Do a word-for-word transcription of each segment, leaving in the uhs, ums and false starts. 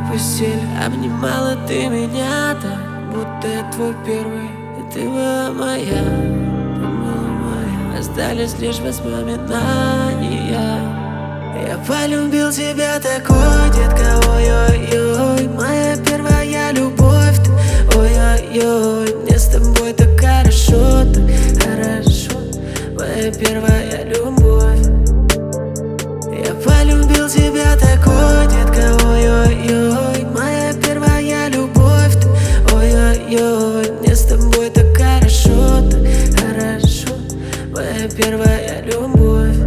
в постель, обнимала ты меня так, будто я твой первый. И ты была моя, ты была моя. Остались лишь воспоминания. Я полюбил тебя такой, детка, ой-ой-ой. Моя первая любовь, ты, ой-ой-ой. Мне с тобой так хорошо, так хорошо. Моя первая любовь. Я полюбил тебя такой, детка, ой-ой-ой. Моя первая любовь, ты, ой-ой-ой. Мне с тобой так хорошо, так хорошо. Моя первая любовь.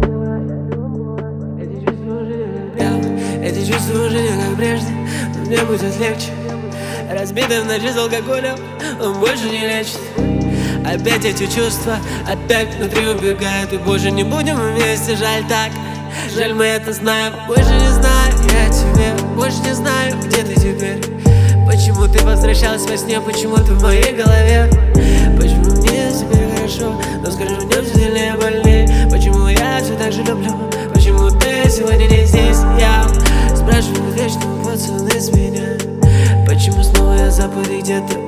Эти чувства уже не как прежде, но мне будет легче. Разбитый в ночи с алкоголем, он больше не лечит. Опять эти чувства, опять внутри убегают. И больше не будем вместе, жаль так. Жаль, мы это знаем, больше не знаю я тебе. Больше не знаю, где ты теперь. Почему ты возвращалась во сне, почему ты в моей голове. Почему мне теперь хорошо, но скажи, мне все сильнее больнее. Почему я все так же люблю, почему ты сегодня не здесь. Я спрашиваю вечно, пацаны, с меня. Почему снова я забыл, где ты